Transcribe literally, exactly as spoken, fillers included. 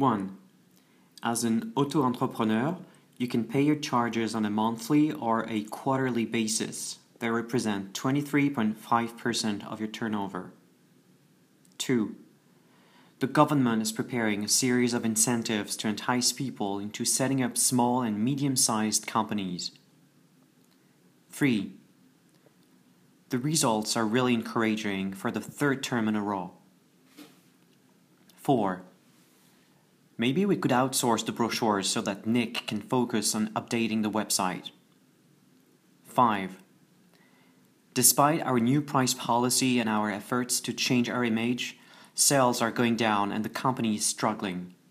one. As an auto-entrepreneur, you can pay your charges on a monthly or a quarterly basis. They represent twenty-three point five percent of your turnover. two. The government is preparing a series of incentives to entice people into setting up small and medium-sized companies. three. The results are really encouraging for the third term in a row. four. Maybe we could outsource the brochures so that Nick can focus on updating the website. five. Despite our new price policy and our efforts to change our image, sales are going down and the company is struggling.